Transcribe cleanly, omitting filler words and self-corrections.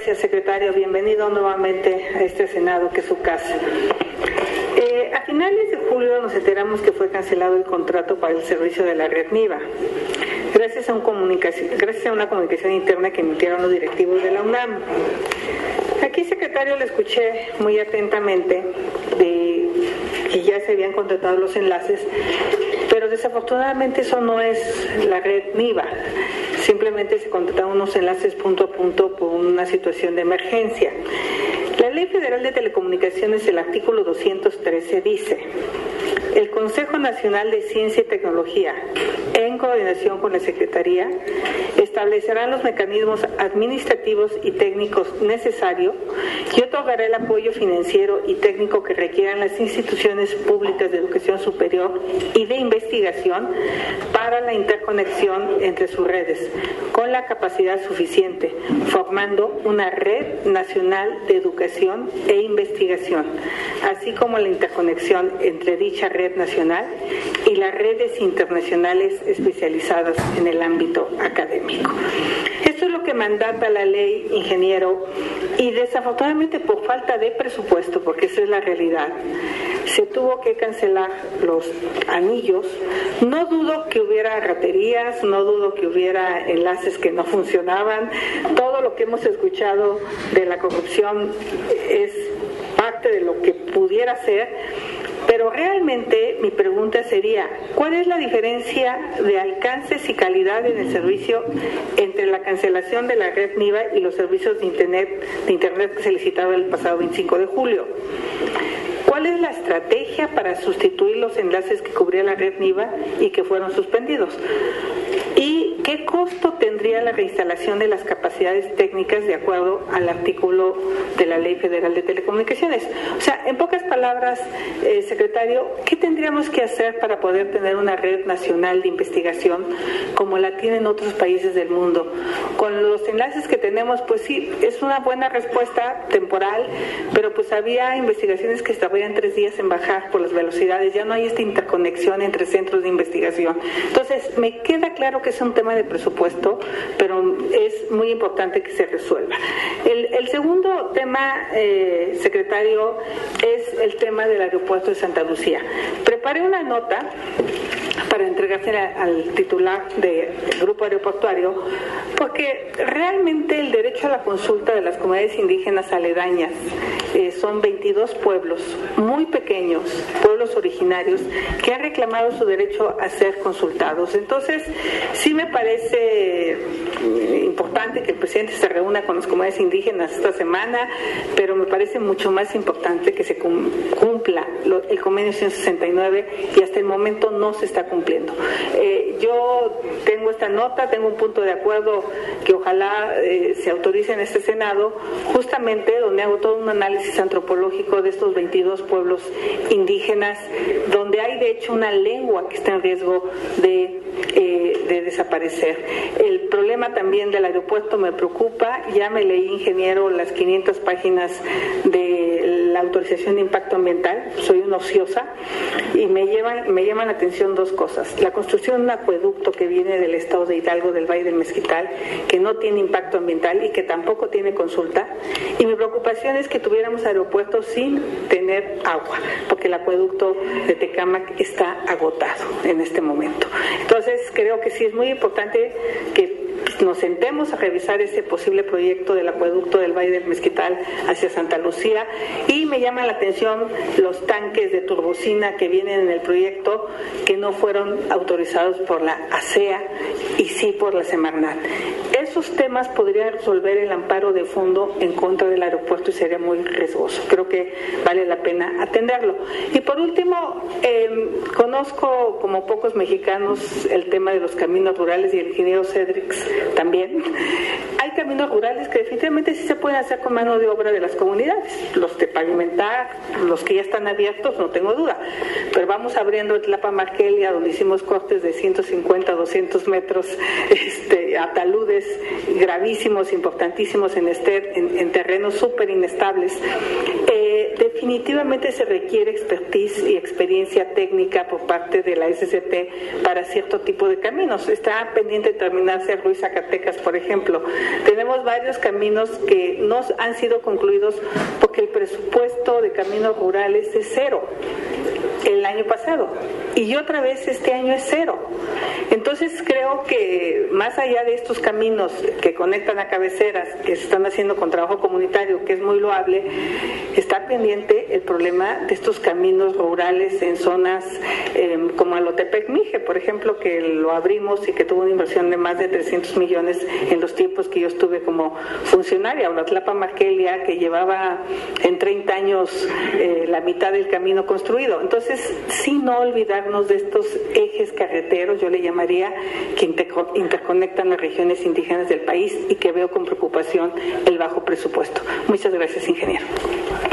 gracias, secretario. Bienvenido nuevamente a este Senado, que es su casa. A finales de julio nos enteramos que fue cancelado el contrato para el servicio de la red MIVA, gracias a una comunicación interna que emitieron los directivos de la UNAM. Aquí, secretario, le escuché muy atentamente de que ya se habían contratado los enlaces, pero desafortunadamente eso no es la red MIVA. Simplemente se contrataron unos enlaces punto a punto por una situación de emergencia. La Ley Federal de Telecomunicaciones, el artículo 213, dice: el Consejo Nacional de Ciencia y Tecnología, en coordinación con la Secretaría, establecerá los mecanismos administrativos y técnicos necesarios y otorgará el apoyo financiero y técnico que requieran las instituciones públicas de educación superior y de investigación para la interconexión entre sus redes, con la capacidad suficiente, formando una red nacional de educación e investigación, así como la interconexión entre dicha red nacional y las redes internacionales especializadas en el ámbito académico. Esto es lo que mandata la ley, ingeniero, y desafortunadamente por falta de presupuesto, porque esa es la realidad, se tuvo que cancelar los anillos. No dudo que hubiera raterías, no dudo que hubiera enlaces que no funcionaban. Todo lo que hemos escuchado de la corrupción es parte de lo que pudiera ser, pero realmente mi pregunta sería: ¿cuál es la diferencia de alcances y calidad en el servicio entre la cancelación de la red MIVA y los servicios de internet que se licitaron el pasado 25 de julio? ¿Cuál es la estrategia para sustituir los enlaces que cubría la red MIVA y que fueron suspendidos? ¿Y qué costo tendría la reinstalación de las capacidades técnicas de acuerdo al artículo de la Ley Federal de Telecomunicaciones? O sea, en pocas palabras, secretario, ¿qué tendríamos que hacer para poder tener una red nacional de investigación como la tienen otros países del mundo? Con los enlaces que tenemos, pues sí, es una buena respuesta temporal, pero pues había investigaciones que tardarían 3 días en bajar por las velocidades. Ya no hay esta interconexión entre centros de investigación. Entonces, me queda claro que es un tema de presupuesto, pero es muy importante que se resuelva. El segundo tema, secretario, es el tema del aeropuerto de Santa Lucía. Preparé una nota para entregársela al titular del grupo aeroportuario, porque realmente el derecho a la consulta de las comunidades indígenas aledañas son 22 pueblos muy pequeños, pueblos originarios, que han reclamado su derecho a ser consultados. Entonces, sí me parece importante que el presidente se reúna con las comunidades indígenas esta semana, pero me parece mucho más importante que se cumpla el convenio 169, y hasta el momento no se está cumpliendo. Yo tengo esta nota, tengo un punto de acuerdo que ojalá se autorice en este Senado, justamente donde hago todo un análisis antropológico de estos 22 pueblos indígenas, donde hay de hecho una lengua que está en riesgo de desaparecer. El problema también del aeropuerto me preocupa. Ya me leí, ingeniero, las 500 páginas de la autorización de impacto ambiental. Soy una ociosa y me llaman la atención dos cosas: la construcción de un acueducto que viene del estado de Hidalgo, del Valle del Mezquital, que no tiene impacto ambiental y que tampoco tiene consulta, y mi preocupación es que tuviéramos aeropuertos sin tener agua, porque el acueducto de Tecámac está agotado en este momento. Entonces creo que sí es muy importante que nos sentemos a revisar ese posible proyecto del acueducto del Valle del Mezquital hacia Santa Lucía, y me llama la atención los tanques de turbocina que vienen en el proyecto, que no fueron autorizados por la ASEA y sí por la Semarnat. Esos temas podrían resolver el amparo de fondo en contra del aeropuerto y sería muy riesgoso. Creo que vale la pena atenderlo. Y por último, conozco como pocos mexicanos el tema de los caminos rurales, y el ingeniero Cedrix también. Hay caminos rurales que definitivamente sí se pueden hacer con mano de obra de las comunidades. Los de pavimentar, los que ya están abiertos, no tengo duda. Pero vamos abriendo Tlapa-Markelia, donde hicimos cortes de 150, 200 metros, a taludes gravísimos, importantísimos en terrenos súper inestables. definitivamente se requiere expertise y experiencia técnica por parte de la SCT para cierto tipo de caminos. Está pendiente de terminarse Ruiz Zacatecas, por ejemplo. Tenemos varios caminos que no han sido concluidos porque el presupuesto de caminos rurales es cero el año pasado y otra vez este año es cero. Entonces creo que más allá de estos caminos que conectan a cabeceras, que se están haciendo con trabajo comunitario, que es muy loable, está pendiente el problema de estos caminos rurales en zonas como Alotepec-Mije, por ejemplo, que lo abrimos y que tuvo una inversión de más de 300 millones en los tiempos que yo estuve como funcionaria, o la Tlapa-Markelia, que llevaba en 30 años la mitad del camino construido. Entonces, sin no olvidarnos de estos ejes carreteros, yo le llamaría, que interconectan las regiones indígenas del país y que veo con preocupación el bajo presupuesto. Muchas gracias, ingeniero.